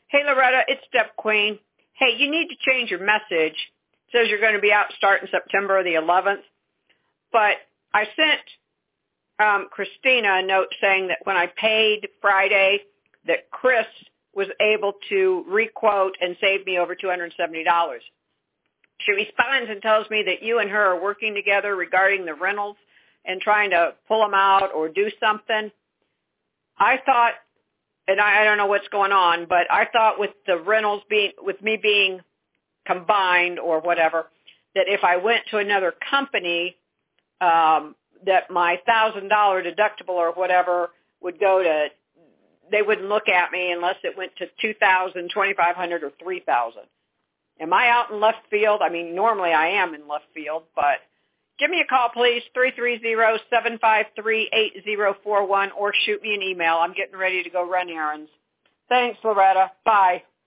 Hey, Loretta, it's Step Queen. Hey, you need to change your message. It says you're going to be out starting September the 11th. But I sent Christina a note saying that when I paid Friday that Chris was able to requote and save me over $270. She responds and tells me that you and her are working together regarding the rentals and trying to pull them out or do something. I thought, and I don't know what's going on, but I thought with the rentals with me being combined or whatever, that if I went to another company, that my $1,000 deductible or whatever would go to, they wouldn't look at me unless it went to $2,000, $2,500, or $3,000. Am I out in left field? I mean, normally I am in left field, but give me a call, please, 330-753-8041, or shoot me an email. I'm getting ready to go run errands. Thanks, Loretta. Bye.